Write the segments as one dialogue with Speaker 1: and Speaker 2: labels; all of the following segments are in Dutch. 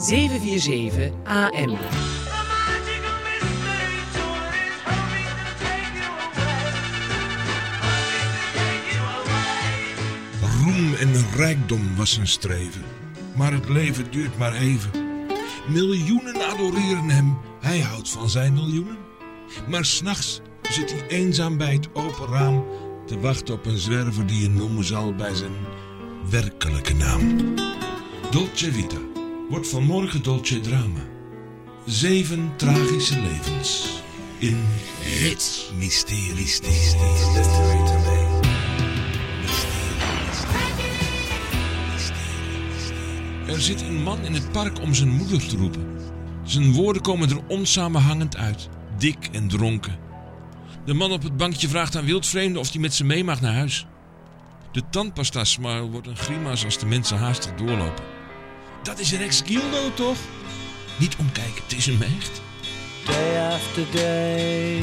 Speaker 1: 747 AM.
Speaker 2: Roem en rijkdom was zijn streven, maar het leven duurt maar even. Miljoenen adoreren hem, hij houdt van zijn miljoenen. Maar 's nachts zit hij eenzaam bij het open raam te wachten op een zwerver die je noemen zal bij zijn werkelijke naam. Dolce Vita wordt vanmorgen Dolce Drama. 7 tragische levens in het mysterie. Er zit een man in het park om zijn moeder te roepen. Zijn woorden komen er onsamenhangend uit, dik en dronken. De man op het bankje vraagt aan wildvreemden of hij met ze mee mag naar huis. De tandpasta-smile wordt een grimas als de mensen haastig doorlopen. Dat is Rex Gildo toch? Niet omkijken, het is hem echt.
Speaker 3: Day after day,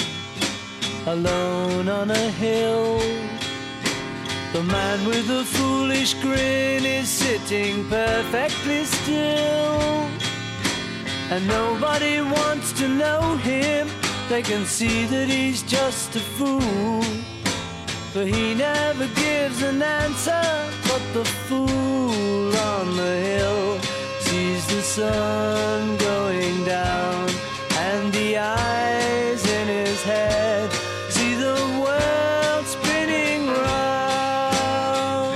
Speaker 3: alone on a hill. The man with the foolish grin is sitting perfectly still. And nobody wants to know him. They can see that he's just a fool. But he never gives an answer. But the fool on the hill sees the sun going down. And the eyes in his head see the world spinning round.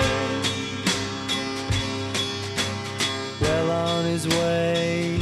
Speaker 3: Well on his way,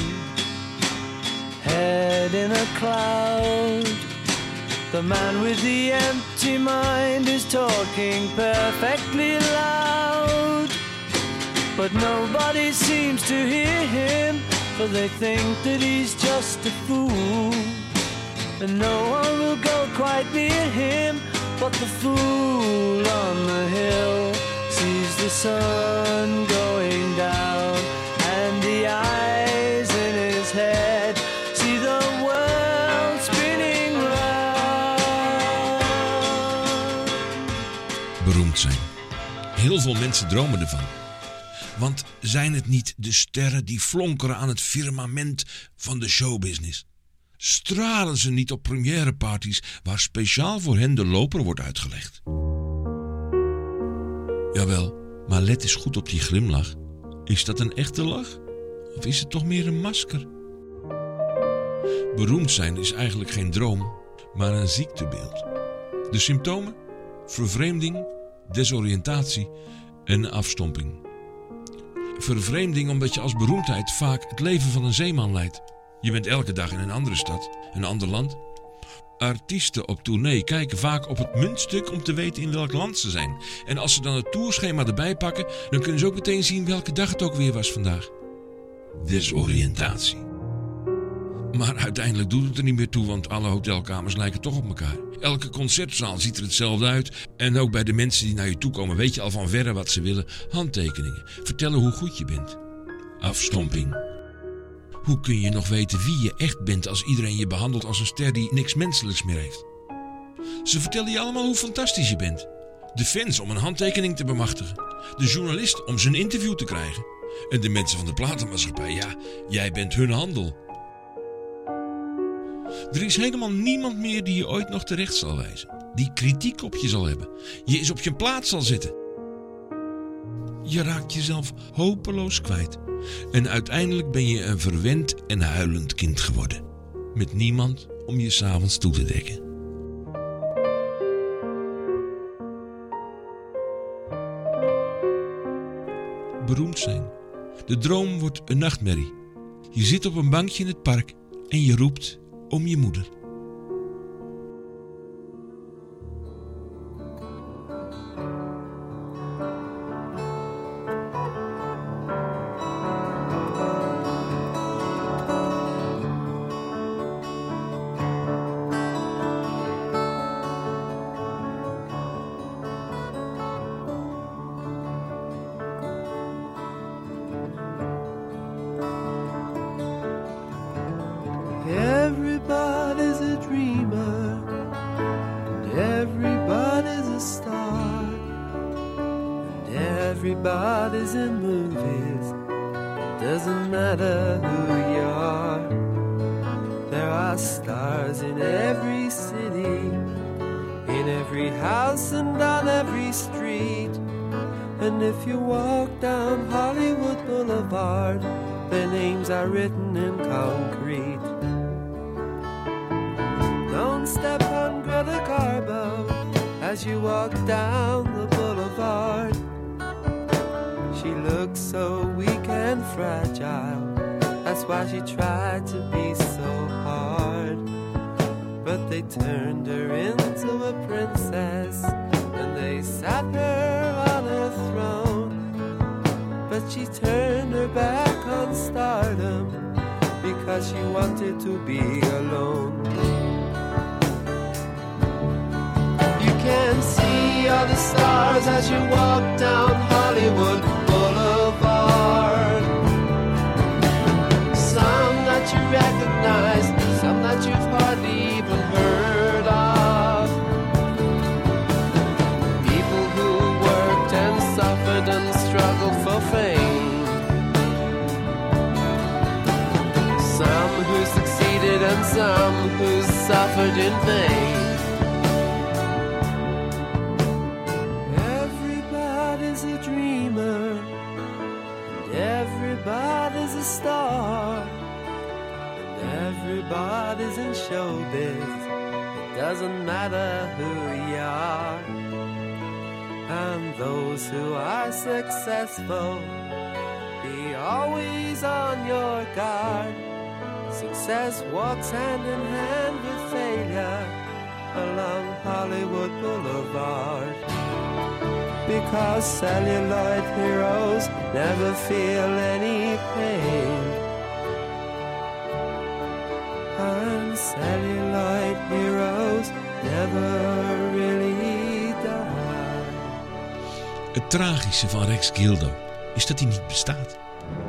Speaker 3: head in a cloud, the man with the empty mind is talking perfectly loud. But nobody seems to hear him, for they think that he's just a fool. And no one will go quite near him, but the fool on the hill sees the sun going down. And the eyes in his head see the world spinning round.
Speaker 2: Beroemd zijn. Heel veel mensen dromen ervan. Want zijn het niet de sterren die flonkeren aan het firmament van de showbusiness? Stralen ze niet op premièreparties waar speciaal voor hen de loper wordt uitgelegd? Jawel, maar let eens goed op die glimlach. Is dat een echte lach? Of is het toch meer een masker? Beroemd zijn is eigenlijk geen droom, maar een ziektebeeld. De symptomen? Vervreemding, desoriëntatie en afstomping. Vervreemding omdat je als beroemdheid vaak het leven van een zeeman leidt. Je bent elke dag in een andere stad, een ander land. Artiesten op tournee kijken vaak op het muntstuk om te weten in welk land ze zijn. En als ze dan het tourschema erbij pakken, dan kunnen ze ook meteen zien welke dag het ook weer was vandaag. Desoriëntatie. Maar uiteindelijk doet het er niet meer toe, want alle hotelkamers lijken toch op elkaar. Elke concertzaal ziet er hetzelfde uit. En ook bij de mensen die naar je toe komen weet je al van verre wat ze willen. Handtekeningen, vertellen hoe goed je bent. Afstomping. Hoe kun je nog weten wie je echt bent als iedereen je behandelt als een ster die niks menselijks meer heeft? Ze vertellen je allemaal hoe fantastisch je bent. De fans om een handtekening te bemachtigen. De journalist om zijn interview te krijgen. En de mensen van de platenmaatschappij, ja, jij bent hun handel. Er is helemaal niemand meer die je ooit nog terecht zal wijzen. Die kritiek op je zal hebben. Je eens op je plaats zal zetten. Je raakt jezelf hopeloos kwijt. En uiteindelijk ben je een verwend en huilend kind geworden. Met niemand om je 's avonds toe te dekken. Beroemd zijn. De droom wordt een nachtmerrie. Je zit op een bankje in het park en je roept om je moeder.
Speaker 3: Everybody's a dreamer, and everybody's a star, and everybody's in movies, and doesn't matter who you are. There are stars in every city, in every house and on every street. And if you walk down Hollywood Boulevard, their names are written in concrete. Don't step on Greta Garbo as you walk down the boulevard. She looks so weak and fragile, that's why she tried to be so hard. But they turned her into a princess, and they sat her on her throne. But she turned her back on stardom, because she wanted to be alone. You can see all the stars as you walk down Hollywood Boulevard. Some that you recognize, some that you've hardly even heard of. People who worked and suffered and struggled for fame. Some who succeeded and some who suffered in vain. Everybody's a dreamer, and everybody's a star, and everybody's in showbiz. It doesn't matter who you are. And those who are successful, be always on your guard. Success walks hand in hand with failure along Hollywood Boulevard. Because celluloid heroes never feel any pain, and celluloid heroes never really die.
Speaker 2: Het tragische van Rex Gildo is dat hij niet bestaat.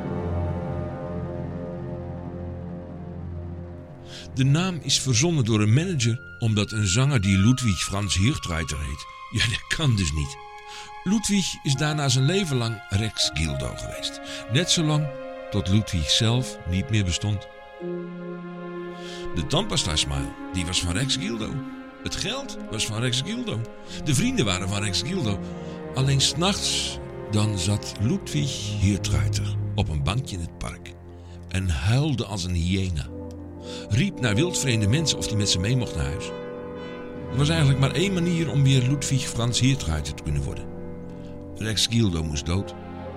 Speaker 2: De naam is verzonnen door een manager omdat een zanger die Ludwig Franz Hirtreiter heet. Ja, dat kan dus niet. Ludwig is daarna zijn leven lang Rex Gildo geweest. Net zo lang tot Ludwig zelf niet meer bestond. De tandpasta-smile, die was van Rex Gildo. Het geld was van Rex Gildo. De vrienden waren van Rex Gildo. Alleen 's nachts, dan zat Ludwig Hirtreiter op een bankje in het park en huilde als een hyena. Riep naar wildvreemde mensen of die met ze mee mocht naar huis. Er was eigenlijk maar één manier om weer Ludwig Franz Hirtreiter te kunnen worden. Rex Gildo moest dood.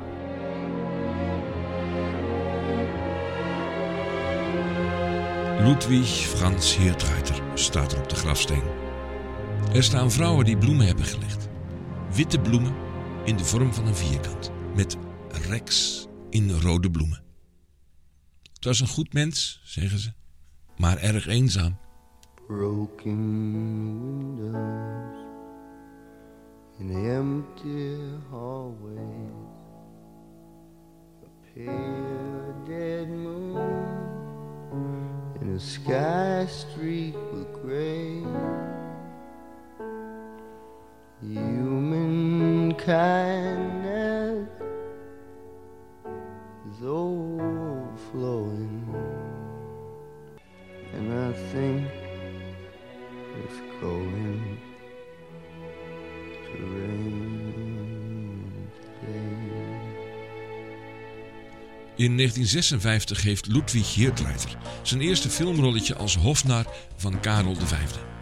Speaker 2: Ludwig Franz Hirtreiter staat er op de grafsteen. Er staan vrouwen die bloemen hebben gelegd. Witte bloemen in de vorm van een vierkant. Met Rex in rode bloemen. Het was een goed mens, zeggen ze. Maar erg eenzaam.
Speaker 3: Broken windows in empty hallways, a pale dead moon in a sky streaked with gray. Human kindness is overflowing, and I think it's going to rain today.
Speaker 2: In 1956 heeft Ludwig Hirtreiter zijn eerste filmrolletje als hofnar van Karel V.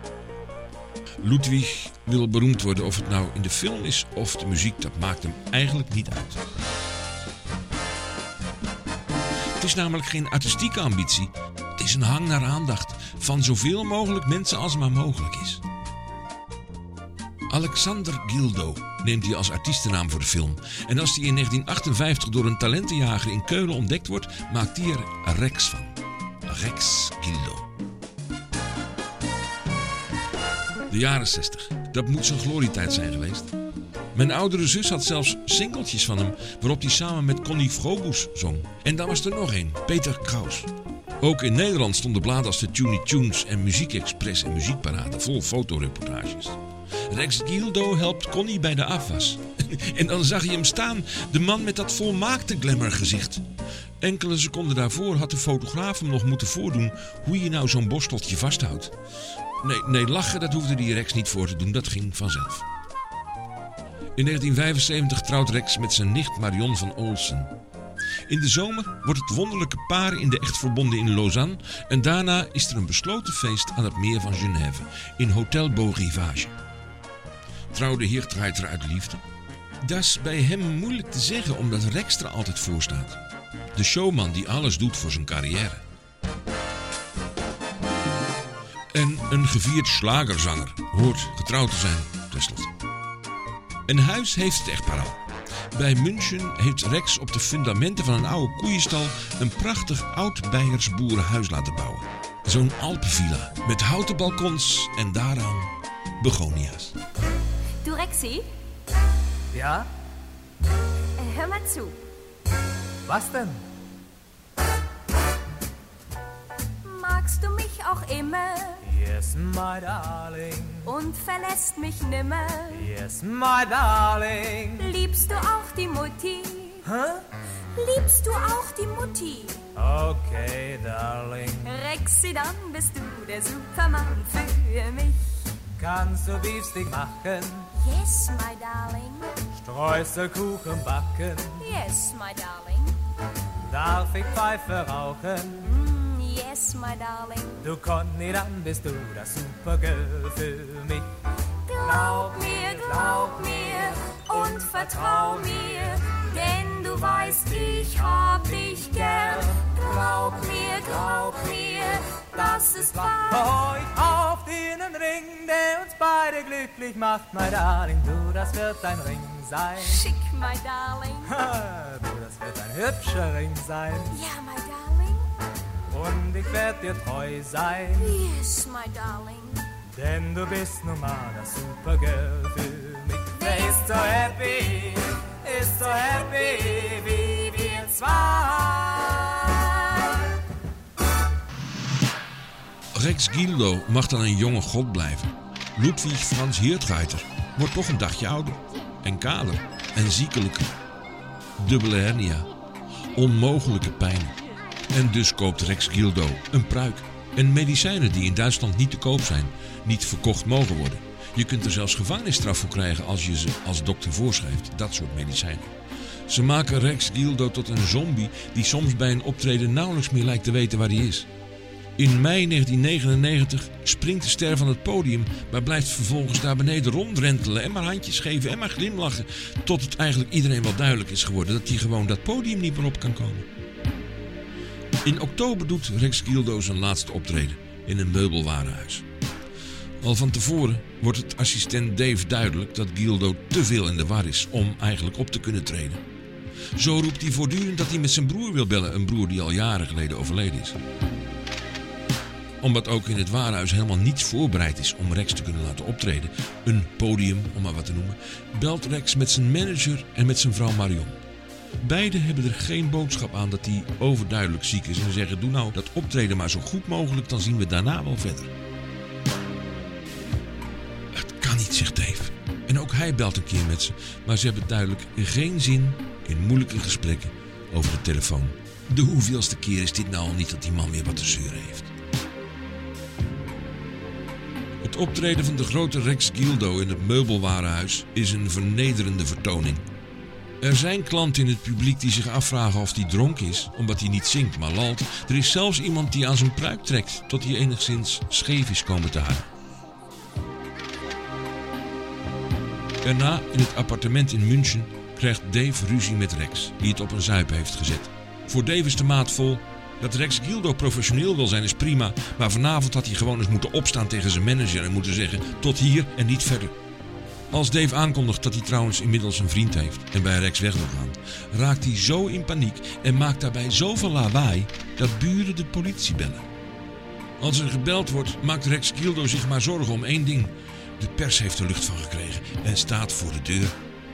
Speaker 2: Ludwig wil beroemd worden, of het nou in de film is of de muziek, dat maakt hem eigenlijk niet uit. Het is namelijk geen artistieke ambitie, het is een hang naar aandacht van zoveel mogelijk mensen als maar mogelijk is. Alexander Gildo neemt hij als artiestennaam voor de film. En als hij in 1958 door een talentenjager in Keulen ontdekt wordt, maakt hij er Rex van. Rex Gildo. De jaren 60, dat moet zijn glorietijd zijn geweest. Mijn oudere zus had zelfs singeltjes van hem, waarop hij samen met Connie Frobus zong. En dan was er nog één, Peter Kraus. Ook in Nederland stonden bladen als de Tuny Tunes en Muziek Express en Muziekparade vol fotoreportages. Rex Gildo helpt Connie bij de afwas. En dan zag je hem staan, de man met dat volmaakte glamourgezicht. Enkele seconden daarvoor had de fotograaf hem nog moeten voordoen hoe je nou zo'n borsteltje vasthoudt. Nee, lachen, dat hoefde die Rex niet voor te doen, dat ging vanzelf. In 1975 trouwt Rex met zijn nicht Marion van Olsen. In de zomer wordt het wonderlijke paar in de echt verbonden in Lausanne en daarna is er een besloten feest aan het meer van Genève in Hotel Beau Rivage. Trouwde Heertreiter uit liefde? Dat is bij hem moeilijk te zeggen omdat Rex er altijd voor staat. De showman die alles doet voor zijn carrière. En een gevierd slagerzanger hoort getrouwd te zijn, tenslotte. Een huis heeft het echtpaar al. Bij München heeft Rex op de fundamenten van een oude koeienstal een prachtig oud Beiers boerenhuis laten bouwen. Zo'n Alpenvilla met houten balkons en daaraan begonia's.
Speaker 1: Du Rexi?
Speaker 4: Ja?
Speaker 1: Hör mal zu.
Speaker 4: Was denn?
Speaker 1: Magst du mich auch immer?
Speaker 4: Yes, my darling.
Speaker 1: Und verlässt mich nimmer?
Speaker 4: Yes, my darling.
Speaker 1: Liebst du auch die Mutti?
Speaker 4: Hä?
Speaker 1: Liebst du auch die Mutti?
Speaker 4: Okay, darling.
Speaker 1: Rexi, dann bist du der Supermann für mich.
Speaker 4: Kannst du Beefsteak machen?
Speaker 1: Yes, my darling.
Speaker 4: Streuselkuchen backen?
Speaker 1: Yes, my darling.
Speaker 4: Darf ich Pfeife rauchen?
Speaker 1: Yes, my darling.
Speaker 4: Du Conny, dann bist du das Supergirl für mich.
Speaker 1: Glaub mir und vertrau mir, denn du weißt, ich hab dich gern. Glaub mir, das ist wahr.
Speaker 4: Heute auf den Ring, der uns beide glücklich macht, my darling. Du, das wird dein Ring sein.
Speaker 1: Schick, my darling.
Speaker 4: Du, das wird ein hübscher Ring sein.
Speaker 1: Ja, my darling.
Speaker 4: Und ich werd dir treu sein.
Speaker 1: Yes, my darling.
Speaker 4: Denn du bist nun mal das Supergirl für mich. Wer ist so happy, wie wir zwei.
Speaker 2: Rex Gildo mag dan een jonge god blijven. Ludwig Franz Heertreiter wordt toch een dagje ouder. En kaler en ziekelijker. Dubbele hernia. Onmogelijke pijn. En dus koopt Rex Gildo een pruik. En medicijnen die in Duitsland niet te koop zijn, niet verkocht mogen worden. Je kunt er zelfs gevangenisstraf voor krijgen als je ze als dokter voorschrijft. Dat soort medicijnen. Ze maken Rex Gildo tot een zombie die soms bij een optreden nauwelijks meer lijkt te weten waar hij is. In mei 1999 springt de ster van het podium, maar blijft vervolgens daar beneden rondrentelen en maar handjes geven en maar glimlachen, tot het eigenlijk iedereen wel duidelijk is geworden dat hij gewoon dat podium niet meer op kan komen. In oktober doet Rex Gildo zijn laatste optreden in een meubelwarenhuis. Al van tevoren wordt het assistent Dave duidelijk dat Gildo te veel in de war is om eigenlijk op te kunnen treden. Zo roept hij voortdurend dat hij met zijn broer wil bellen, een broer die al jaren geleden overleden is. Omdat ook in het warenhuis helemaal niets voorbereid is om Rex te kunnen laten optreden, een podium om maar wat te noemen, belt Rex met zijn manager en met zijn vrouw Marion. Beiden hebben er geen boodschap aan dat hij overduidelijk ziek is en zeggen: doe nou dat optreden maar zo goed mogelijk, dan zien we daarna wel verder. Het kan niet, zegt Dave. En ook hij belt een keer met ze, maar ze hebben duidelijk geen zin in moeilijke gesprekken over de telefoon. De hoeveelste keer is dit nou al niet dat die man weer wat te zeuren heeft. Het optreden van de grote Rex Gildo in het meubelwarenhuis is een vernederende vertoning. Er zijn klanten in het publiek die zich afvragen of hij dronken is, omdat hij niet zingt maar lalt. Er is zelfs iemand die aan zijn pruik trekt tot hij enigszins scheef is komen te hangen. Daarna, in het appartement in München, krijgt Dave ruzie met Rex, die het op een zuip heeft gezet. Voor Dave is de maat vol. Dat Rex Gildo professioneel wil zijn is prima, maar vanavond had hij gewoon eens moeten opstaan tegen zijn manager en moeten zeggen: tot hier en niet verder. Als Dave aankondigt dat hij trouwens inmiddels een vriend heeft en bij Rex weg wil gaan, raakt hij zo in paniek en maakt daarbij zoveel lawaai dat buren de politie bellen. Als er gebeld wordt, maakt Rex Gildo zich maar zorgen om één ding. De pers heeft er lucht van gekregen en staat voor de deur.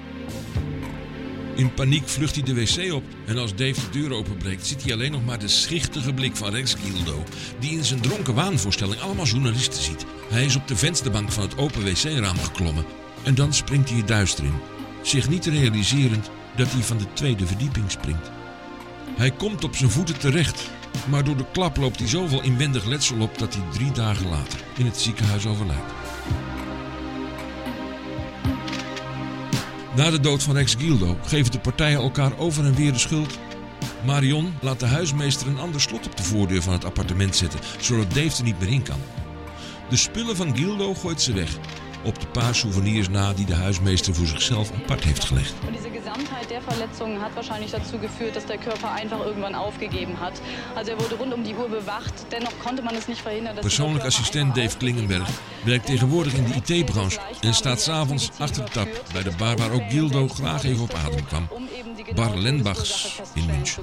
Speaker 2: In paniek vlucht hij de wc op en als Dave de deur openbreekt, ziet hij alleen nog maar de schichtige blik van Rex Gildo, die in zijn dronken waanvoorstelling allemaal journalisten ziet. Hij is op de vensterbank van het open wc-raam geklommen en dan springt hij het duister in, zich niet realiserend dat hij van de tweede verdieping springt. Hij komt op zijn voeten terecht, maar door de klap loopt hij zoveel inwendig letsel op dat hij 3 dagen later in het ziekenhuis overlijdt. Na de dood van ex Gildo geven de partijen elkaar over en weer de schuld. Marion laat de huismeester een ander slot op de voordeur van het appartement zetten, zodat Dave er niet meer in kan. De spullen van Gildo gooit ze weg, op de paar souvenirs na die de huismeester voor zichzelf apart heeft gelegd.
Speaker 5: Diese Gesamtheit der Verletzungen hat wahrscheinlich dazu geführt, dass der Körper einfach irgendwann aufgegeben hat. Also er wurde rund die Uhr bewacht, dennoch konnte man es nicht verhindern.
Speaker 2: Persoonlijk assistent Dave Klingenberg werkt tegenwoordig in de IT-branche en staat 's avonds achter de tap bij de bar waar ook Gildo graag even op adem kwam. Bar Lenbachs in München.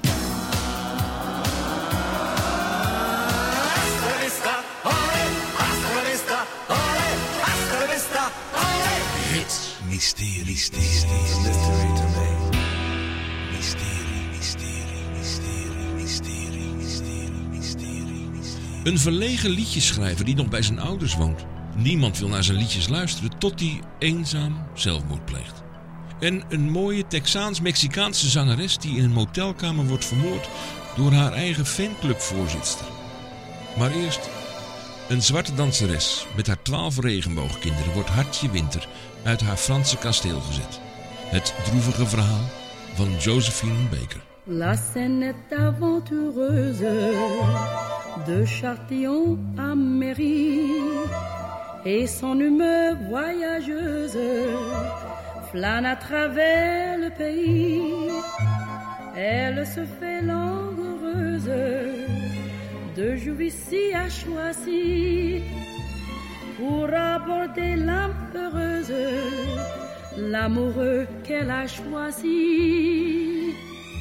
Speaker 2: Mysterie, mysterie, mysterie to me. Mysterie, mysterie, mysterie, mysterie, mysterie, mysterie, mysterie. Een verlegen liedjeschrijver die nog bij zijn ouders woont. Niemand wil naar zijn liedjes luisteren tot hij eenzaam zelfmoord pleegt. En een mooie Texaans-Mexicaanse zangeres die in een motelkamer wordt vermoord door haar eigen fanclubvoorzitter. Maar eerst, een zwarte danseres met haar 12 regenboogkinderen wordt Hartje Winter uit haar Franse kasteel gezet. Het droevige verhaal van Josephine Baker.
Speaker 6: La scène est aventureuse, de Châtillon à Mairie, et son humeur voyageuse flâne à travers le pays. Elle se fait langoureuse, de Juvisy à Choisy, pour aborder l'âme heureuse, l'amoureux qu'elle a choisi.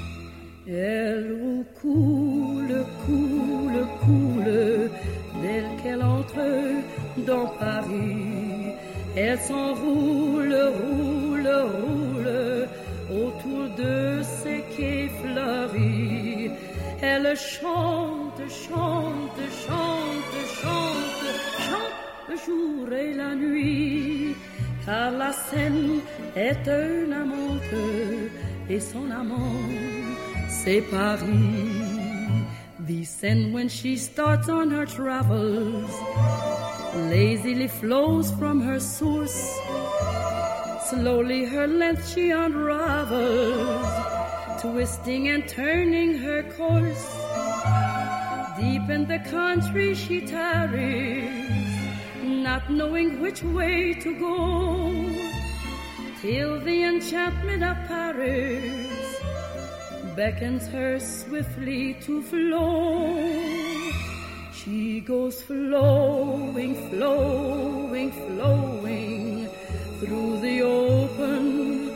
Speaker 6: Elle coule, coule, coule, dès qu'elle entre dans Paris. Elle s'enroule, roule, roule, autour de ses quais fleuris. Elle chante, chante, chante, chante, chante le jour et la nuit, car la Seine est un amante et son amant c'est Paris. The Seine, when she starts on her travels, lazily flows from her source. Slowly her length she unravels, twisting and turning her course. Deep in the country she tarries, not knowing which way to go, till the enchantment of Paris beckons her swiftly to flow. She goes flowing, flowing, flowing through the open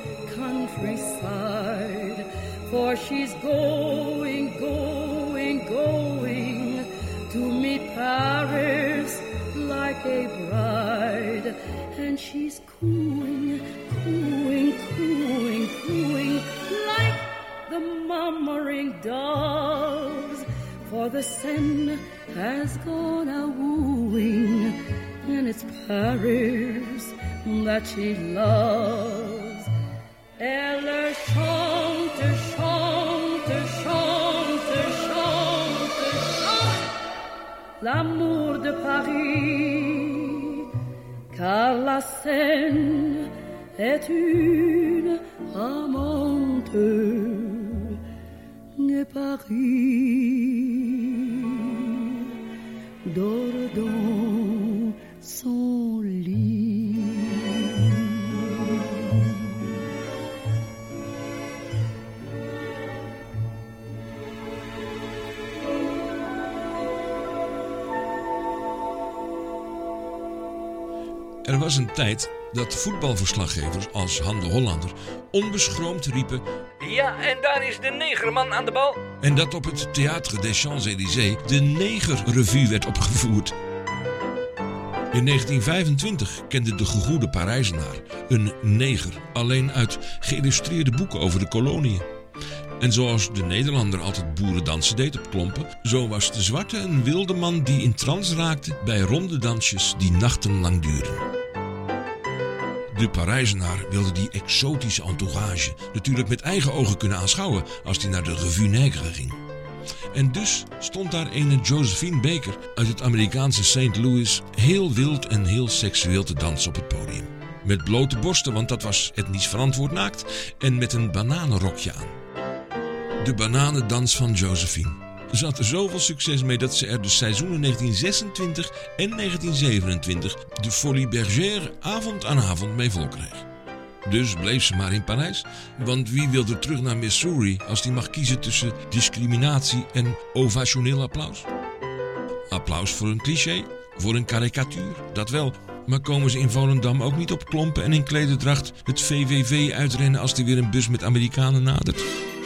Speaker 6: countryside, for she's going, going, going to meet Paris like a bride. And she's cooing, cooing, cooing, cooing like the murmuring doves, for the Seine has gone a-wooing, and it's Paris that she loves. Elle chante, chante, chante, chante, chante l'amour de Paris, car la Seine est une amante et Paris dort dans son lit.
Speaker 2: Er was een tijd dat voetbalverslaggevers als Han de Hollander onbeschroomd riepen: ja, en daar is de negerman aan de bal. En dat op het Théâtre des Champs-Élysées de negerrevue werd opgevoerd. In 1925 kende de gegoede Parijzenaar een neger alleen uit geïllustreerde boeken over de koloniën. En zoals de Nederlander altijd boerendansen deed op klompen, zo was de zwarte een wilde man die in trance raakte bij ronde dansjes die nachtenlang duren. De Parijzenaar wilde die exotische entourage natuurlijk met eigen ogen kunnen aanschouwen als hij naar de Revue Nègre ging. En dus stond daar ene Josephine Baker uit het Amerikaanse St. Louis heel wild en heel seksueel te dansen op het podium. Met blote borsten, want dat was etnisch verantwoord naakt, en met een bananenrokje aan. De bananendans van Josephine. Ze had er zoveel succes mee dat ze er de seizoenen 1926 en 1927 de Folie Bergère avond aan avond mee vol kreeg. Dus bleef ze maar in Parijs, want wie wil er terug naar Missouri als die mag kiezen tussen discriminatie en ovationeel applaus? Applaus voor een cliché, voor een karikatuur, dat wel. Maar komen ze in Volendam ook niet op klompen en in klederdracht het VVV uitrennen als er weer een bus met Amerikanen nadert?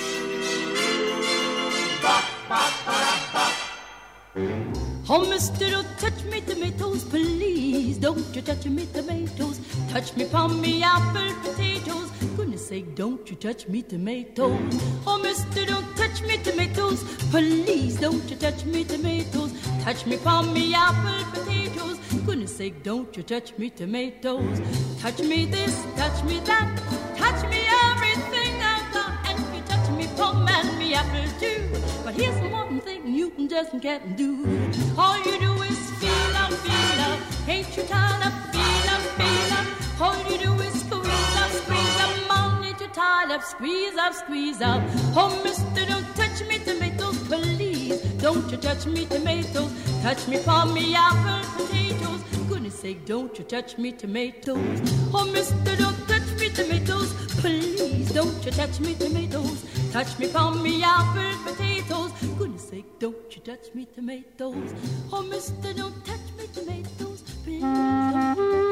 Speaker 6: Oh, mister, don't touch me tomatoes, please. Don't you touch me tomatoes. Touch me palm me apple potatoes. Goodness sake, don't you touch me tomatoes. Oh, mister, don't touch me tomatoes, please. Don't you touch me tomatoes. Touch me palm me apple potatoes. Goodness sake, don't you touch me tomatoes. Touch me this, touch me that. Touch me everything I've got. And you touch me palm and me apple too. But here's one thing you just can't do. All you do is feel up, feel up. Ain't you tired of feel up, feel up? All you do is squeeze up, money to tired of squeeze up. Oh, mister, don't touch me tomatoes, please. Don't you touch me tomatoes. Touch me palm me apple potatoes. Goodness sake, don't you touch me tomatoes. Oh, mister, don't touch me tomatoes, please. Don't you touch me tomatoes. Touch me palm me apple potatoes. Goodness sake, don't you touch me tomatoes. Oh, mister, don't touch me tomatoes, please.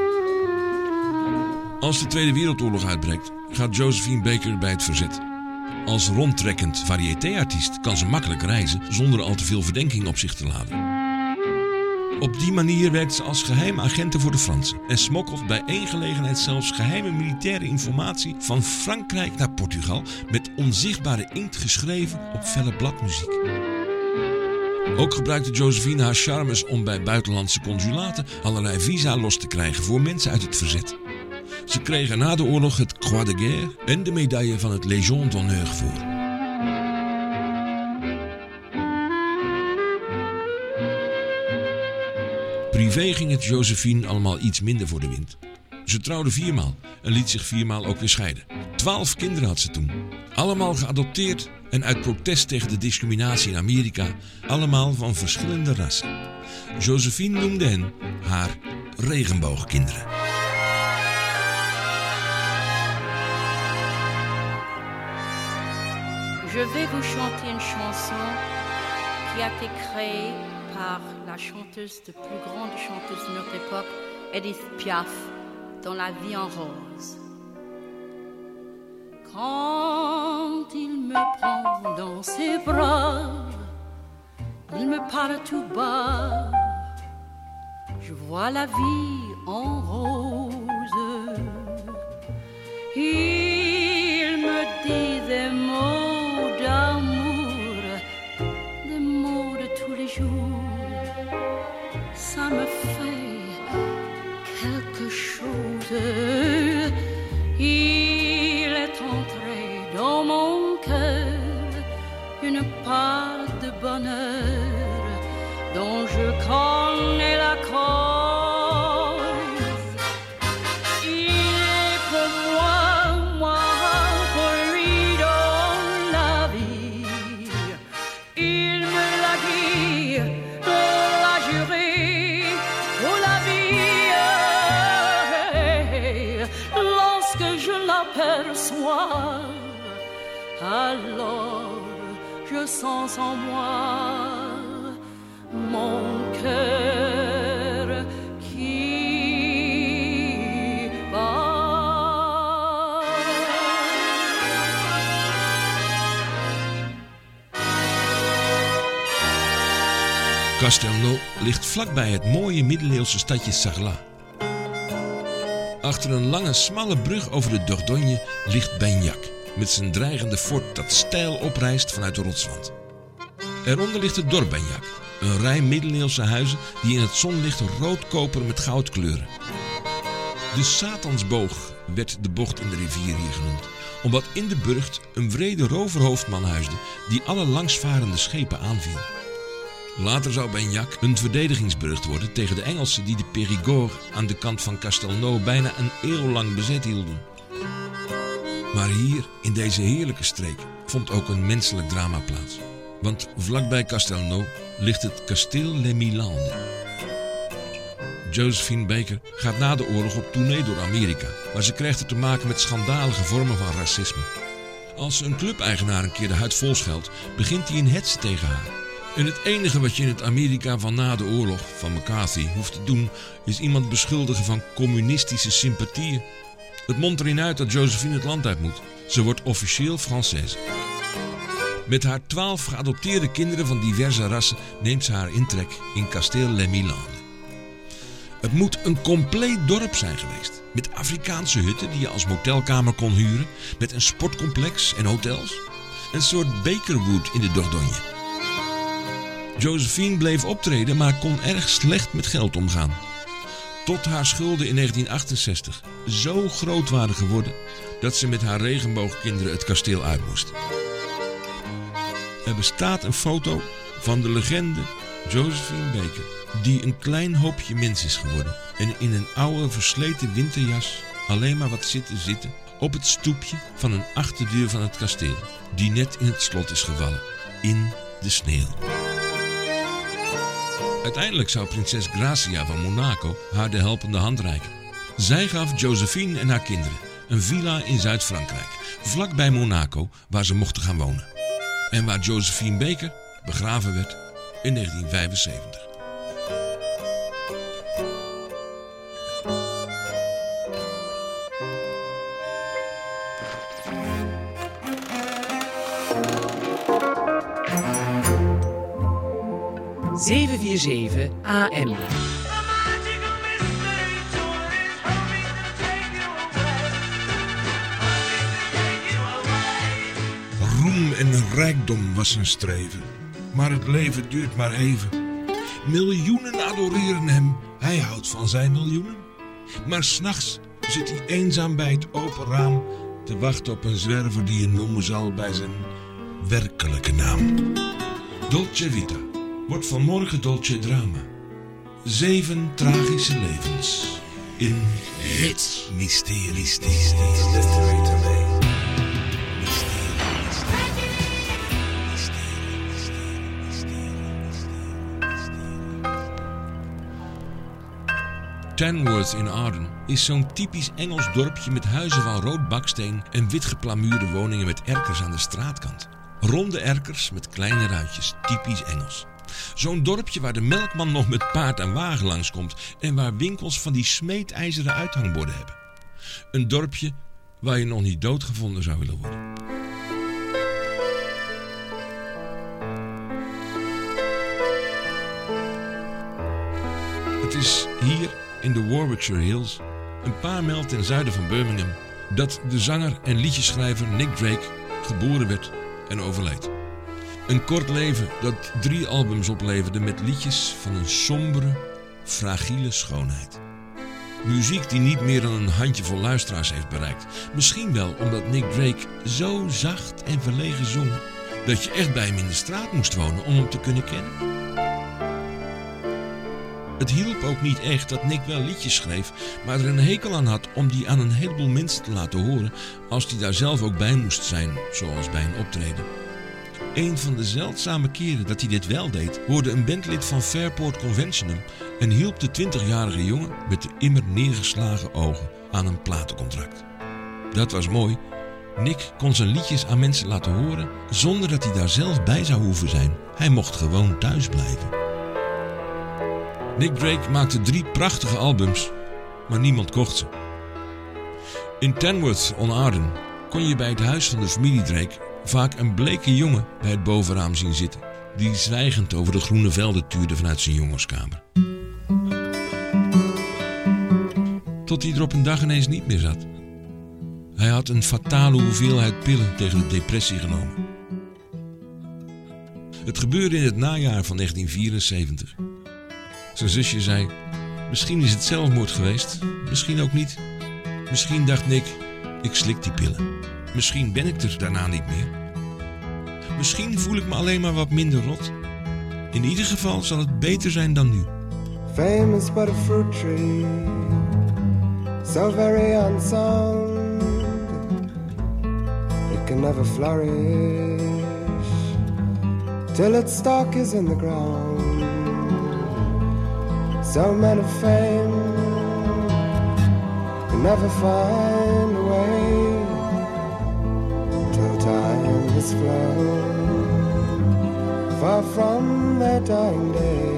Speaker 2: Als de Tweede Wereldoorlog uitbreekt, gaat Josephine Baker bij het verzet. Als rondtrekkend variété-artiest kan ze makkelijk reizen zonder al te veel verdenking op zich te laden. Op die manier werkt ze als geheime agente voor de Fransen en smokkelt bij één gelegenheid zelfs geheime militaire informatie van Frankrijk naar Portugal met onzichtbare inkt geschreven op felle bladmuziek. Ook gebruikte Josephine haar charmes om bij buitenlandse consulaten allerlei visa los te krijgen voor mensen uit het verzet. Ze kregen na de oorlog het Croix de Guerre en de medaille van het Légion d'honneur voor. Privé ging het Josephine allemaal iets minder voor de wind. Ze trouwde 4 maal en liet zich 4 maal ook weer scheiden. 12 kinderen had ze toen. Allemaal geadopteerd en uit protest tegen de discriminatie in Amerika. Allemaal van verschillende rassen. Josephine noemde hen haar regenboogkinderen.
Speaker 6: Je vais vous chanter une chanson qui a été créée par la chanteuse, de plus grande chanteuse de notre époque, Edith Piaf, dans La Vie en Rose. Quand il me prend dans ses bras, il me parle tout bas, je vois la vie en rose. Il me dit des mots d'amour, des mots de tous les jours. Ça me fait quelque chose. Il est entré dans mon cœur une part de bonheur dont je connais la cause. Il est pour moi, moi pour lui dans la vie. Il me l'a dit, l'a juré pour la vie. Lorsque je l'aperçois, alors je sens en moi mon cœur qui bat.
Speaker 2: Castelnau ligt vlakbij het mooie middeleeuwse stadje Sarlat. Achter een lange, smalle brug over de Dordogne ligt Bagnac, met zijn dreigende fort dat steil oprijst vanuit de rotswand. Eronder ligt het dorp Bagnac, een rij middeleeuwse huizen die in het zonlicht rood koperen met goud kleuren. De Satansboog werd de bocht in de rivier hier genoemd, omdat in de burcht een wrede roverhoofdman huisde die alle langsvarende schepen aanviel. Later zou Benjac een verdedigingsburcht worden tegen de Engelsen die de Périgord aan de kant van Castelnau bijna een eeuw lang bezet hielden. Maar hier, in deze heerlijke streek, vond ook een menselijk drama plaats. Want vlakbij Castelnau ligt het kasteel Les Milandes. Josephine Baker gaat na de oorlog op tournee door Amerika, maar ze krijgt er te maken met schandalige vormen van racisme. Als een clubeigenaar een keer de huid vol scheldt, begint hij een hetze tegen haar. En het enige wat je in het Amerika van na de oorlog, van McCarthy, hoeft te doen, is iemand beschuldigen van communistische sympathieën. Het mondt erin uit dat Josephine het land uit moet. Ze wordt officieel Française. Met haar 12 geadopteerde kinderen van diverse rassen neemt ze haar intrek in kasteel Les Milandes. Het moet een compleet dorp zijn geweest. Met Afrikaanse hutten die je als motelkamer kon huren. Met een sportcomplex en hotels. Een soort Bakerwood in de Dordogne. Josephine bleef optreden, maar kon erg slecht met geld omgaan. Tot haar schulden in 1968 zo groot waren geworden dat ze met haar regenboogkinderen het kasteel uit moest. Er bestaat een foto van de legende Josephine Baker, die een klein hoopje mens is geworden en in een oude versleten winterjas alleen maar wat zitten op het stoepje van een achterdeur van het kasteel, die net in het slot is gevallen, in de sneeuw. Uiteindelijk zou prinses Gracia van Monaco haar de helpende hand reiken. Zij gaf Josephine en haar kinderen een villa in Zuid-Frankrijk, vlakbij Monaco, waar ze mochten gaan wonen. En waar Josephine Baker begraven werd in 1975.
Speaker 7: ...747 AM.
Speaker 2: Roem en rijkdom was zijn streven, maar het leven duurt maar even. Miljoenen adoreren hem, hij houdt van zijn miljoenen. Maar 's nachts zit hij eenzaam bij het open raam te wachten op een zwerver die je noemen zal bij zijn werkelijke naam. Dolce Vita wordt vanmorgen Dolce Drama. 7 tragische levens in het mysterie. Tamworth in Arden is zo'n typisch Engels dorpje met huizen van rood baksteen en wit geplamuurde woningen met erkers aan de straatkant. Ronde erkers met kleine ruitjes, typisch Engels. Zo'n dorpje waar de melkman nog met paard en wagen langskomt en waar winkels van die smeedijzeren uithangborden hebben. Een dorpje waar je nog niet doodgevonden zou willen worden. Het is hier in de Warwickshire Hills, een paar mijl ten zuiden van Birmingham, dat de zanger en liedjeschrijver Nick Drake geboren werd en overleed. Een kort leven dat 3 albums opleverde met liedjes van een sombere, fragiele schoonheid. Muziek die niet meer dan een handjevol luisteraars heeft bereikt. Misschien wel omdat Nick Drake zo zacht en verlegen zong dat je echt bij hem in de straat moest wonen om hem te kunnen kennen. Het hielp ook niet echt dat Nick wel liedjes schreef, maar er een hekel aan had om die aan een heleboel mensen te laten horen als hij daar zelf ook bij moest zijn, zoals bij een optreden. Een van de zeldzame keren dat hij dit wel deed, hoorde een bandlid van Fairport Convention hem en hielp de 20-jarige jongen met de immer neergeslagen ogen aan een platencontract. Dat was mooi. Nick kon zijn liedjes aan mensen laten horen zonder dat hij daar zelf bij zou hoeven zijn. Hij mocht gewoon thuis blijven. Nick Drake maakte 3 prachtige albums, maar niemand kocht ze. In Tamworth on Arden kon je bij het huis van de familie Drake vaak een bleke jongen bij het bovenraam zien zitten, die zwijgend over de groene velden tuurde vanuit zijn jongenskamer. Tot hij er op een dag ineens niet meer zat. Hij had een fatale hoeveelheid pillen tegen de depressie genomen. Het gebeurde in het najaar van 1974. Zijn zusje zei: misschien is het zelfmoord geweest, misschien ook niet. Misschien dacht Nick, ik slik die pillen. Misschien ben ik er daarna niet meer. Misschien voel ik me alleen maar wat minder rot. In ieder geval zal het beter zijn dan nu.
Speaker 8: Fame is but a fruit tree, so very unsound. It can never flourish till its stalk is in the ground. So men of fame can never find a way till time is flown far from their dying day.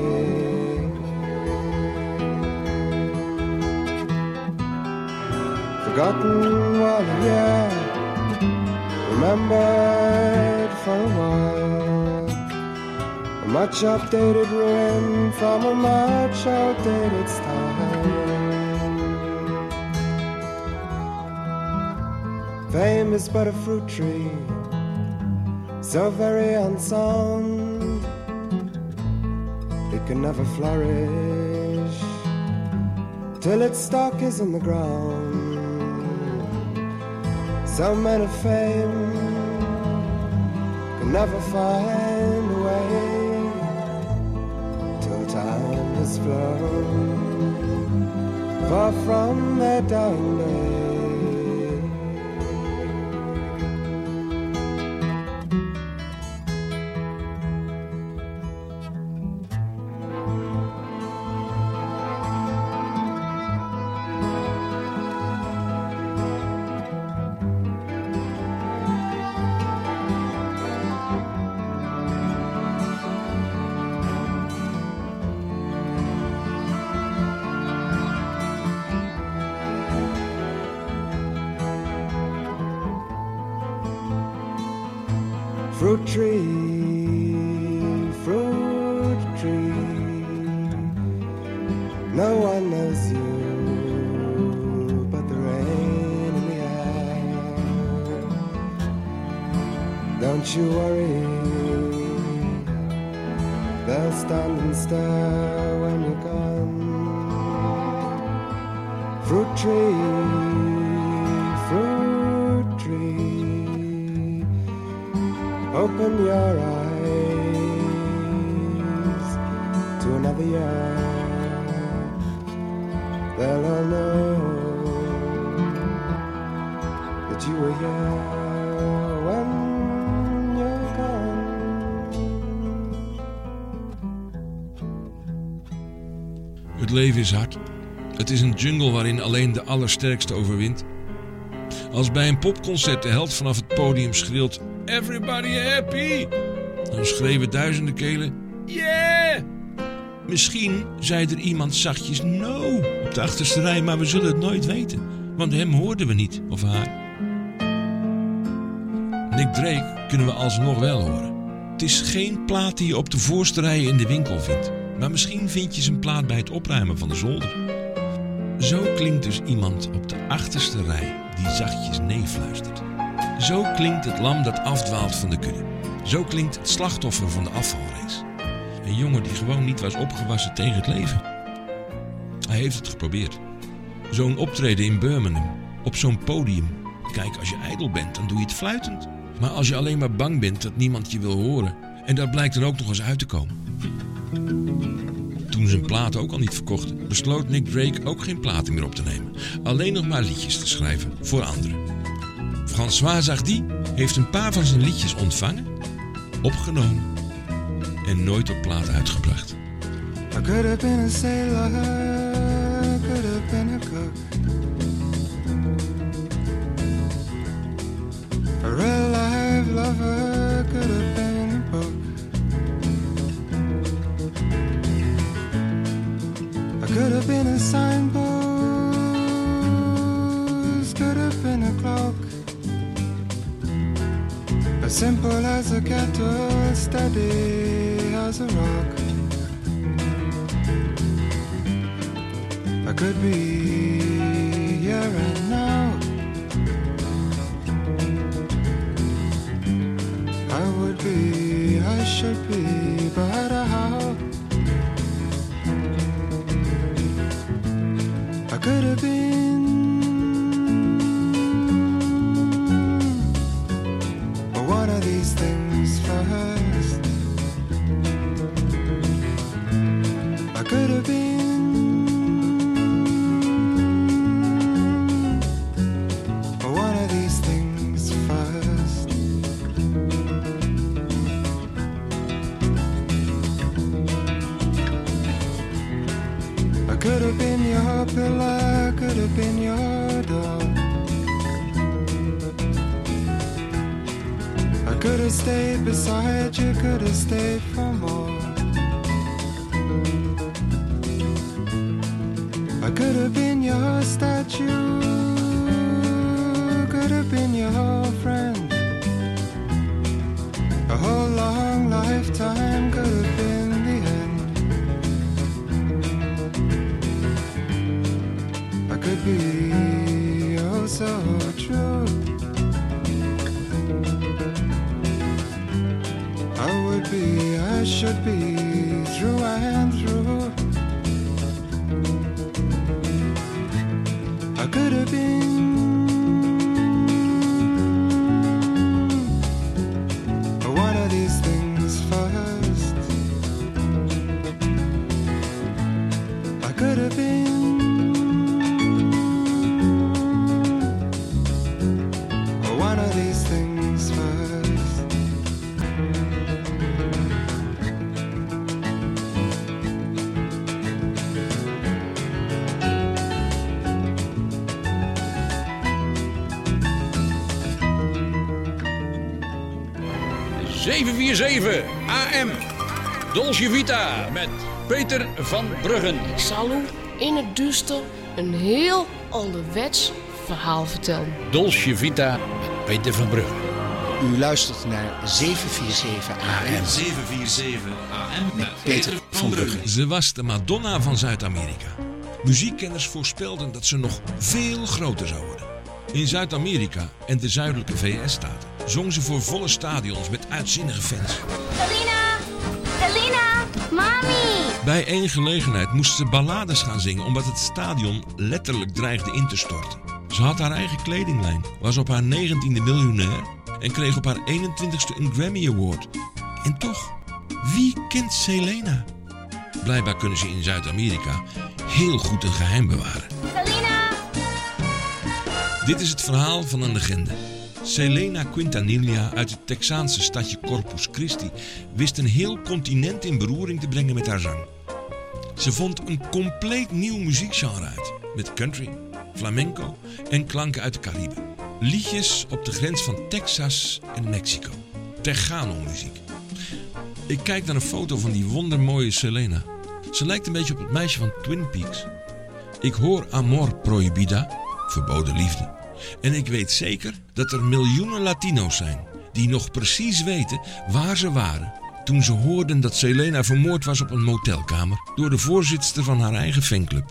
Speaker 8: Forgotten while a year, remembered for a while. A much updated ruin from a much outdated style. Fame is but a fruit tree, so very unsound. It can never flourish till its stalk is in the ground. Some men of fame can never find a way till time has flown far from their dying day. Fruit tree, no one knows you but the rain in the air. Don't you worry, they'll stand and stare when you're gone. Fruit tree, open your eyes to another year. They'll all know that you were here when you're gone.
Speaker 2: Het leven is hard. Het is een jungle waarin alleen de allersterkste overwint. Als bij een popconcert de held vanaf het podium schreeuwt: "Everybody happy!" dan schreeuwen duizenden kelen: "Yeah!" Misschien zei er iemand zachtjes "no" op de achterste rij, maar we zullen het nooit weten, want hem hoorden we niet, of haar. Nick Drake kunnen we alsnog wel horen. Het is geen plaat die je op de voorste rij in de winkel vindt, maar misschien vind je zijn plaat bij het opruimen van de zolder. Zo klinkt dus iemand op de achterste rij die zachtjes nee fluistert. Zo klinkt het lam dat afdwaalt van de kudde. Zo klinkt het slachtoffer van de afvalrace. Een jongen die gewoon niet was opgewassen tegen het leven. Hij heeft het geprobeerd. Zo'n optreden in Birmingham, op zo'n podium. Kijk, als je ijdel bent, dan doe je het fluitend. Maar als je alleen maar bang bent dat niemand je wil horen, en dat blijkt dan ook nog eens uit te komen. Toen zijn platen ook al niet verkochten, besloot Nick Drake ook geen platen meer op te nemen. Alleen nog maar liedjes te schrijven voor anderen. François Hardy heeft een paar van zijn liedjes ontvangen, opgenomen en nooit op plaat uitgebracht.
Speaker 8: I could have been a sailor, could have been a cook, a real life lover, could have been a book. I could have been a signpost, could have been a cloak, as simple as a kettle, steady as a rock. I could be here and now. I would be, I should be, but how? I could have been pillar, could have been your door. I could have stayed beside you, could have stayed for more. I could have been your statue, could have been your friend. A whole long lifetime could have been the end. I could be oh so true. I would be, I should be through and through. I could have been one of these things first. I could have been one of these things first.
Speaker 9: 747 AM. Dolce Vita met Peter van Bruggen.
Speaker 10: Ik zal u in het duister een heel ouderwets verhaal vertellen.
Speaker 9: Dolce Vita met Peter van Bruggen.
Speaker 11: U luistert naar 747 AM.
Speaker 2: 747 AM
Speaker 11: met Peter van Bruggen.
Speaker 2: Ze was de Madonna van Zuid-Amerika. Muziekkenners voorspelden dat ze nog veel groter zou worden. In Zuid-Amerika en de zuidelijke VS-staten zong ze voor volle stadions met uitzinnige fans.
Speaker 12: Selena, mami!
Speaker 2: Bij één gelegenheid moest ze ballades gaan zingen omdat het stadion letterlijk dreigde in te storten. Ze had haar eigen kledinglijn, was op haar 19e miljonair en kreeg op haar 21ste een Grammy Award. En toch, wie kent Selena? Blijkbaar kunnen ze in Zuid-Amerika heel goed een geheim bewaren.
Speaker 12: Selena!
Speaker 2: Dit is het verhaal van een legende. Selena Quintanilla uit het Texaanse stadje Corpus Christi wist een heel continent in beroering te brengen met haar zang. Ze vond een compleet nieuw muziekgenre uit, met country, flamenco en klanken uit de Cariben. Liedjes op de grens van Texas en Mexico. Tejano-muziek. Ik kijk naar een foto van die wondermooie Selena. Ze lijkt een beetje op het meisje van Twin Peaks. Ik hoor Amor Prohibida, verboden liefde. En ik weet zeker dat er miljoenen Latino's zijn die nog precies weten waar ze waren toen ze hoorden dat Selena vermoord was op een motelkamer door de voorzitster van haar eigen fanclub.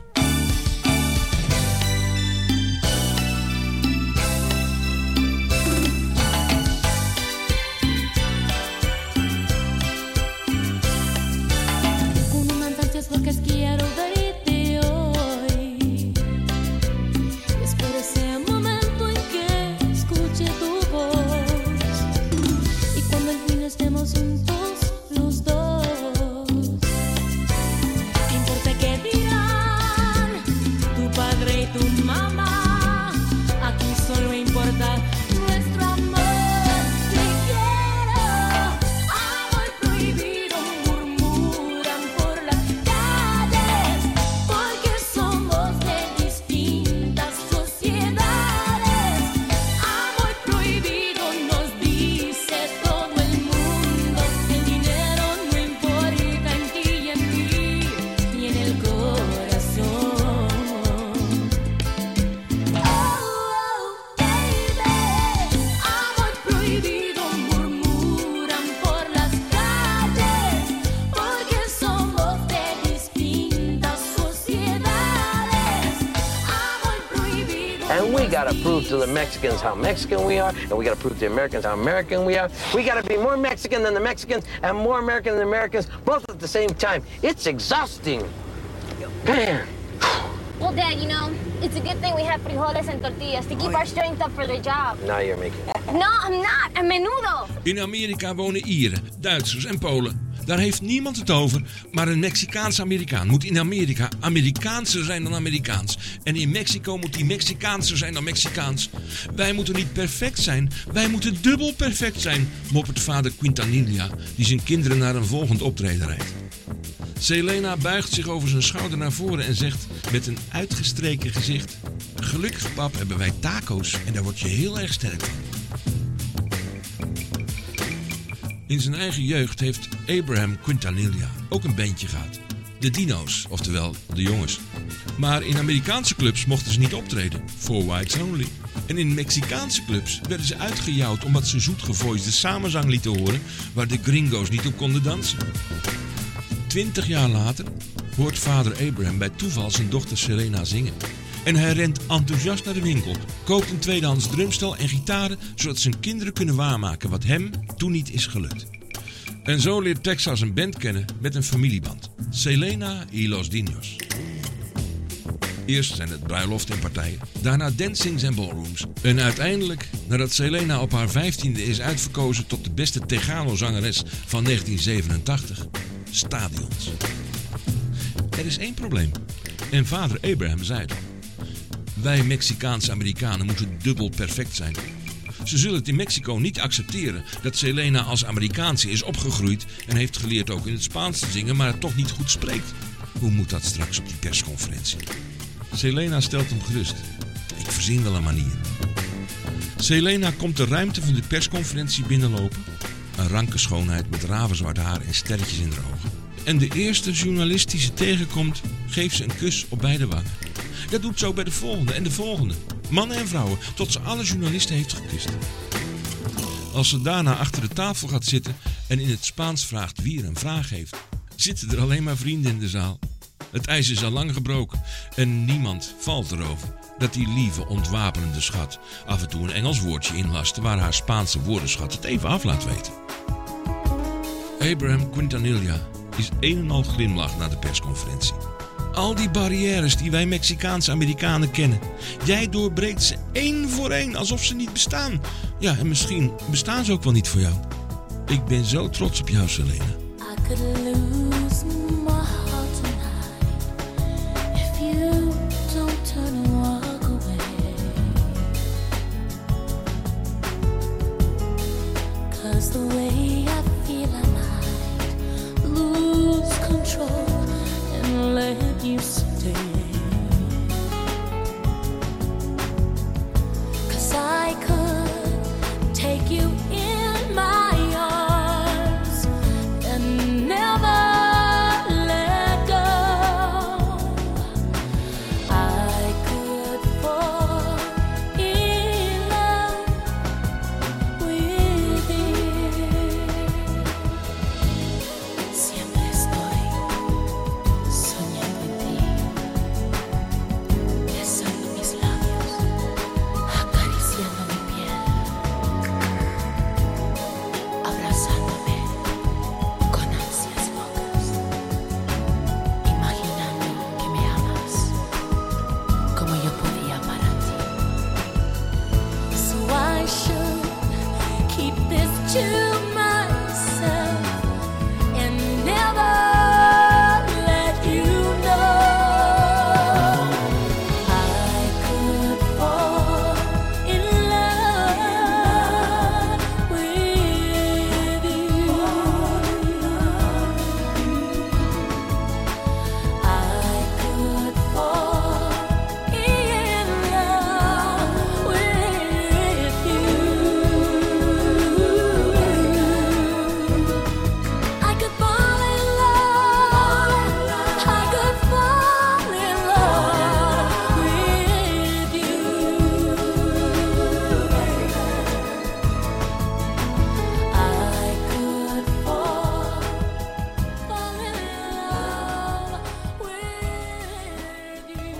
Speaker 13: To the Mexicans how Mexican we are, and we got to prove to the Americans how American we are. We got to be more Mexican than the Mexicans and more American than the Americans, both at the same time. It's exhausting. Man.
Speaker 12: Well, Dad, you know, it's a good thing we have frijoles and tortillas to keep our strength up for the job.
Speaker 13: Now you're making it.
Speaker 12: No, I'm not. I'm menudo.
Speaker 2: In Amerika wonen Ieren, Duitsers en Polen. Daar heeft niemand het over, maar een Mexicaans-Amerikaan moet in Amerika Amerikaanser zijn dan Amerikaans. En in Mexico moet die Mexicaanser zijn dan Mexicaans. Wij moeten niet perfect zijn, wij moeten dubbel perfect zijn, moppert vader Quintanilla, die zijn kinderen naar een volgend optreden rijdt. Selena buigt zich over zijn schouder naar voren en zegt met een uitgestreken gezicht: gelukkig pap hebben wij taco's en daar word je heel erg sterk van. In zijn eigen jeugd heeft Abraham Quintanilla ook een bandje gehad. De Dino's, oftewel de jongens. Maar in Amerikaanse clubs mochten ze niet optreden, for whites only. En in Mexicaanse clubs werden ze uitgejouwd omdat ze zoetgevoisde samenzang lieten horen waar de gringo's niet op konden dansen. 20 jaar later hoort vader Abraham bij toeval zijn dochter Selena zingen. En hij rent enthousiast naar de winkel, koopt een tweedehands drumstel en gitaren, zodat zijn kinderen kunnen waarmaken wat hem toen niet is gelukt. En zo leert Texas een band kennen met een familieband. Selena y los Dinos. Eerst zijn het bruiloften en partijen, daarna dancings en ballrooms. En uiteindelijk, nadat Selena op haar 15e is uitverkozen tot de beste Tegano-zangeres van 1987, stadions. Er is één probleem. En vader Abraham zei het al. Wij Mexicaanse Amerikanen moeten dubbel perfect zijn. Ze zullen het in Mexico niet accepteren dat Selena als Amerikaanse is opgegroeid en heeft geleerd ook in het Spaans te zingen, maar het toch niet goed spreekt. Hoe moet dat straks op die persconferentie? Selena stelt hem gerust. Ik verzin wel een manier. Selena komt de ruimte van de persconferentie binnenlopen. Een ranke schoonheid met ravenzwart haar en sterretjes in haar ogen. En de eerste journalist die ze tegenkomt, geeft ze een kus op beide wangen. Dat doet ze ook bij de volgende en de volgende. Mannen en vrouwen, tot ze alle journalisten heeft gekust. Als ze daarna achter de tafel gaat zitten en in het Spaans vraagt wie er een vraag heeft, zitten er alleen maar vrienden in de zaal. Het ijs is al lang gebroken en niemand valt erover dat die lieve, ontwapenende schat af en toe een Engels woordje inlaste waar haar Spaanse woordenschat het even af laat weten. Abraham Quintanilla is een en al glimlach na de persconferentie. Al die barrières die wij Mexicaanse Amerikanen kennen, jij doorbreekt ze één voor één alsof ze niet bestaan. Ja, en misschien bestaan ze ook wel niet voor jou. Ik ben zo trots op jou, Selena.
Speaker 14: I could lose my heart tonight if you don't turn and walk away. 'Cause the way I feel I might lose control and let you stay. 'Cause I could take you in my arms and never let go. I could fall in love with you. Siempre estoy soñando en ti, besando mis labios, acariciando mi piel, abrazándome con ansias locas, imaginando que me amas como yo podía amar a ti. So I should keep this to myself and never let you know. I could fall in love with you. I could fall in love with you. I could fall in love. I could fall in love with you. I could fall in love with you.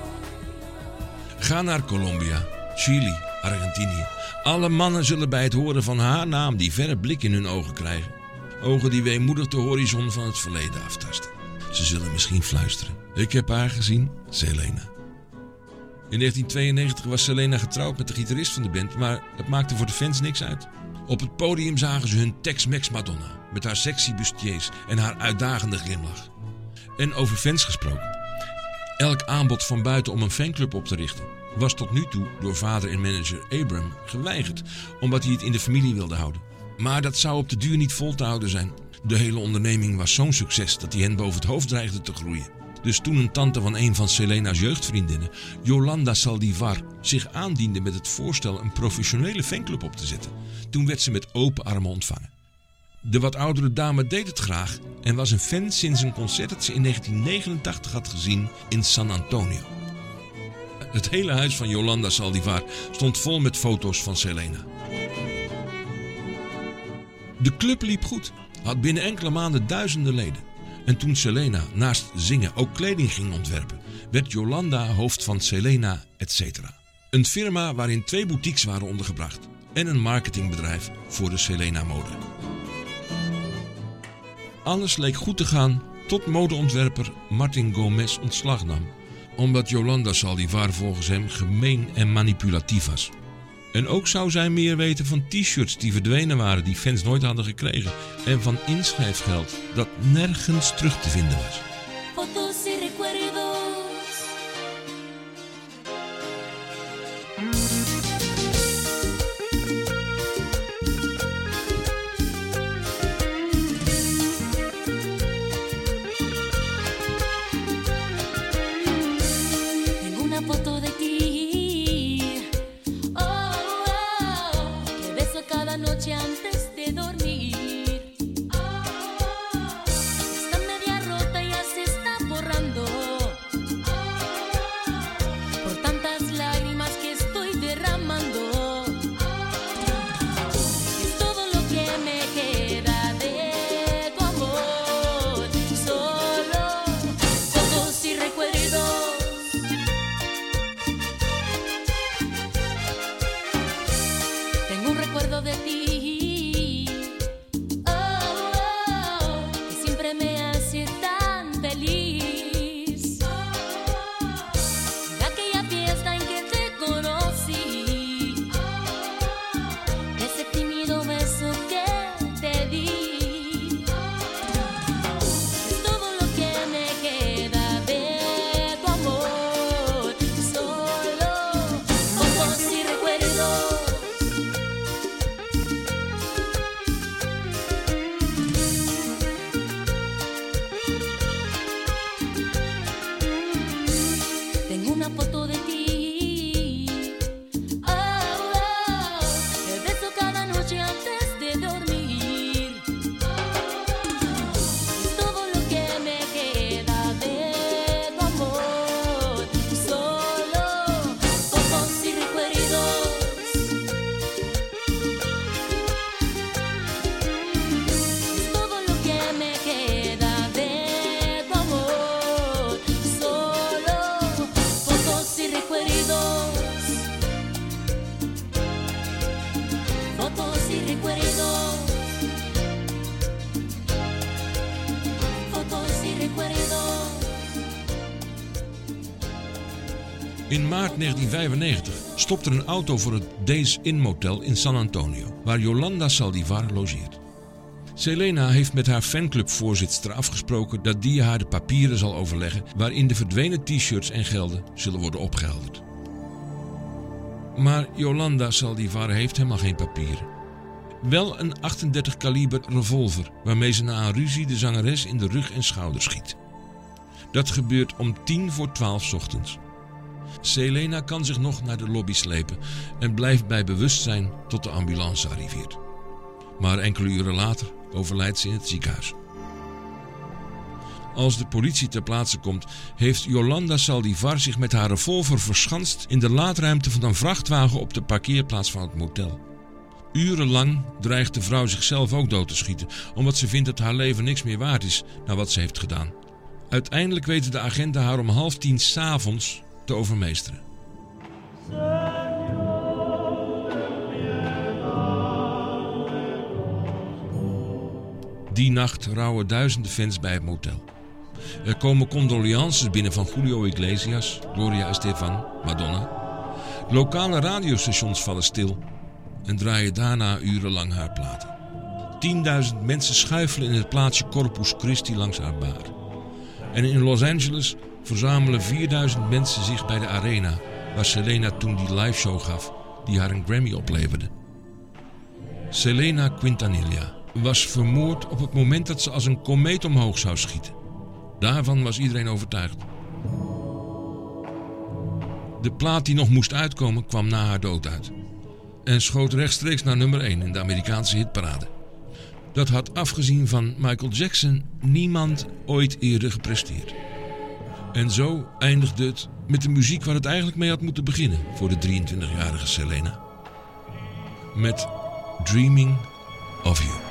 Speaker 2: Ga naar Colombia, Chili, Argentinië. Alle mannen zullen bij het horen van haar naam die verre blik in hun ogen krijgen. Ogen die weemoedig de horizon van het verleden aftasten. Ze zullen misschien fluisteren. Ik heb haar gezien, Selena. In 1992 was Selena getrouwd met de gitarist van de band, maar het maakte voor de fans niks uit. Op het podium zagen ze hun Tex-Mex Madonna met haar sexy bustiers en haar uitdagende glimlach. En over fans gesproken. Elk aanbod van buiten om een fanclub op te richten was tot nu toe door vader en manager Abraham geweigerd, omdat hij het in de familie wilde houden. Maar dat zou op de duur niet vol te houden zijn. De hele onderneming was zo'n succes dat hij hen boven het hoofd dreigde te groeien. Dus toen een tante van een van Selena's jeugdvriendinnen, Yolanda Saldivar, zich aandiende met het voorstel een professionele fanclub op te zetten, toen werd ze met open armen ontvangen. De wat oudere dame deed het graag en was een fan sinds een concert dat ze in 1989 had gezien in San Antonio. Het hele huis van Yolanda Saldivar stond vol met foto's van Selena. De club liep goed, had binnen enkele maanden duizenden leden. En toen Selena naast zingen ook kleding ging ontwerpen, werd Yolanda hoofd van Selena etc. Een firma waarin 2 boutiques waren ondergebracht en een marketingbedrijf voor de Selena-mode. Alles leek goed te gaan tot modeontwerper Martin Gomez ontslag nam, omdat Yolanda Saldivar volgens hem gemeen en manipulatief was. En ook zou zij meer weten van t-shirts die verdwenen waren, die fans nooit hadden gekregen, en van inschrijfgeld dat nergens terug te vinden was.
Speaker 14: Fotos y recuerdos. Tengo una foto de ti. Cada noche antes de dormir. Está media rota y ya se está borrando por tantas lágrimas que estoy derramando. Es todo lo que me queda de tu amor. Solo fotos y recuerdos. Tengo un recuerdo de ti, que siempre me hace tan feliz. De aquella fiesta en que te conocí, ese tímido beso que te di. Es todo lo que me queda de tu amor. Solo fotos y recuerdos. Tengo una foto de ti, te beso cada noche antes de dormir. Es todo lo que me queda de tu amor. Solo fotos y recuerdos. Es todo lo que me queda de tu amor. Solo fotos y recuerdos. Fotos y recuerdos. Fotos y recuerdos.
Speaker 2: In maart 1995 stopt er een auto voor het Days Inn Motel in San Antonio, waar Yolanda Saldivar logeert. Selena heeft met haar fanclubvoorzitter afgesproken dat die haar de papieren zal overleggen waarin de verdwenen t-shirts en gelden zullen worden opgehelderd. Maar Yolanda Saldivar heeft helemaal geen papieren. Wel een 38 kaliber revolver waarmee ze na een ruzie de zangeres in de rug en schouder schiet. Dat gebeurt om 11:50 ochtends. Selena kan zich nog naar de lobby slepen en blijft bij bewustzijn tot de ambulance arriveert. Maar enkele uren later overlijdt ze in het ziekenhuis. Als de politie ter plaatse komt, heeft Yolanda Saldivar zich met haar revolver verschanst in de laadruimte van een vrachtwagen op de parkeerplaats van het motel. Urenlang dreigt de vrouw zichzelf ook dood te schieten, omdat ze vindt dat haar leven niks meer waard is na wat ze heeft gedaan. Uiteindelijk weten de agenten haar om 9:30 s'avonds te overmeesteren. Die nacht rouwen duizenden fans bij het motel. Er komen condolences binnen van Julio Iglesias, Gloria Estefan, Madonna. Lokale radiostations vallen stil en draaien daarna urenlang haar platen. 10.000 mensen schuifelen in het plaatsje Corpus Christi langs haar bar. En in Los Angeles verzamelen 4.000 mensen zich bij de arena, waar Selena toen die liveshow gaf die haar een Grammy opleverde. Selena Quintanilla, was vermoord op het moment dat ze als een komeet omhoog zou schieten. Daarvan was iedereen overtuigd. De plaat die nog moest uitkomen kwam na haar dood uit. En schoot rechtstreeks naar nummer 1 in de Amerikaanse hitparade. Dat had afgezien van Michael Jackson niemand ooit eerder gepresteerd. En zo eindigde het met de muziek waar het eigenlijk mee had moeten beginnen voor de 23-jarige Selena. Met Dreaming of You.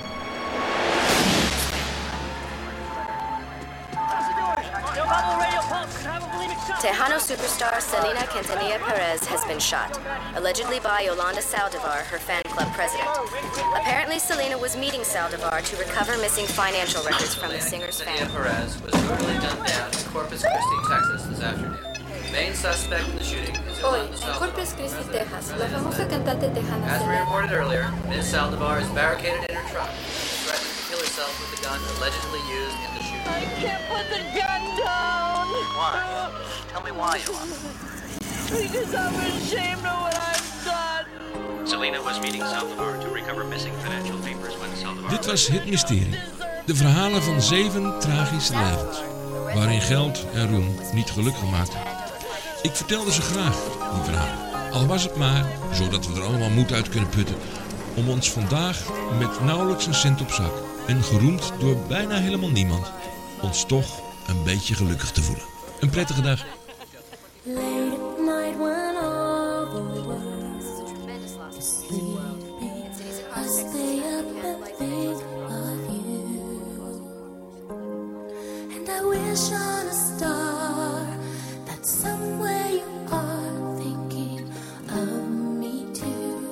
Speaker 15: Tejano superstar Selena Quintanilla Perez has been shot, allegedly by Yolanda Saldivar, her fan club president. Apparently, Selena was meeting Saldivar to recover missing financial records from the singer's family.
Speaker 16: Perez was brutally gunned down in Corpus Christi, Texas this afternoon. Main suspect in the shooting is Yolanda Saldivar.
Speaker 15: Corpus Christi, Texas, la famosa cantante tejana
Speaker 16: As we reported earlier, Ms. Saldivar is barricaded in her truck, threatening to kill herself with the gun allegedly used in the shooting.
Speaker 6: I can't put the gun down.
Speaker 16: Why? Tell me why, Yolanda.
Speaker 6: Because I'm ashamed of what I've done.
Speaker 17: Selena was meeting Saldivar to recover missing financial papers when Saldivar...
Speaker 2: Dit was Het Mysterie. De verhalen van 7 tragische levens. Waarin geld en roem niet gelukkig maakten. Ik vertelde ze graag, die verhalen. Al was het maar, zodat we er allemaal moed uit kunnen putten, om ons vandaag met nauwelijks een cent op zak en geroemd door bijna helemaal niemand, ons toch een beetje gelukkig te voelen. Een prettige dag.
Speaker 14: Late at night when all the world is sleeping, I stay up and think of you. And I wish on a star that somewhere you are thinking of me too.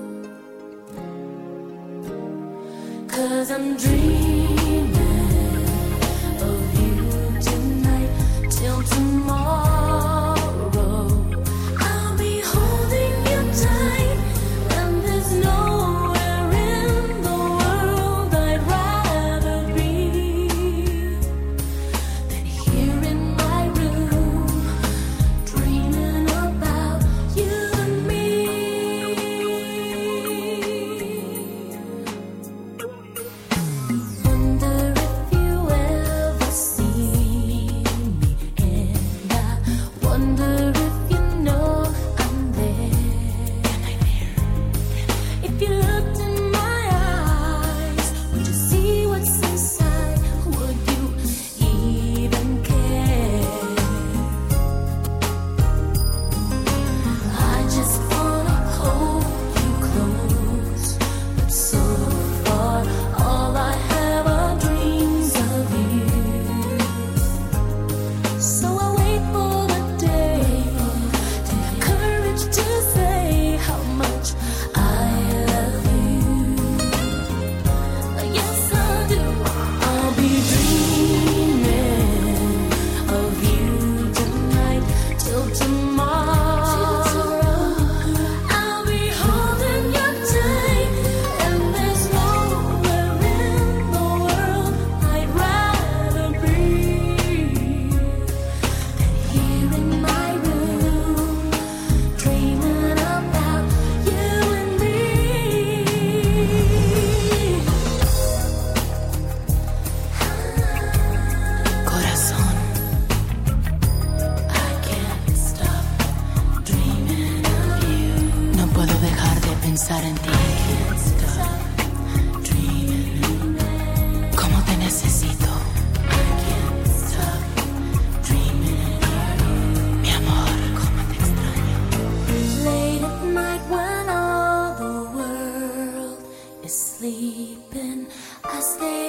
Speaker 14: 'Cause I'm dreaming of you tonight till tomorrow. I'll be holding you tight, and there's nowhere in the world I'd rather be than here in my room, dreaming about you and me. Wonder if you ever see me, and I wonder if you know I'm there. Am I there? If you looked in my eyes, would you see what's inside? Would you even care? I just wanna hold you close, but so far all I have are dreams of you. So I wait for the day to have courage to say how much I love you. Yes, I do. I'll be dreaming of you tonight till tomorrow. I'll be holding you tight, and there's nowhere in the world I'd rather be than here in my room, dreaming about you and me. Corazón, I can't stop dreaming of you. No puedo dejar de pensar en ti. I can't stop dreaming. Como te necesito. I can't stop dreaming of you. Mi amor, como te extraño. Late at night when all the world is sleeping, I stay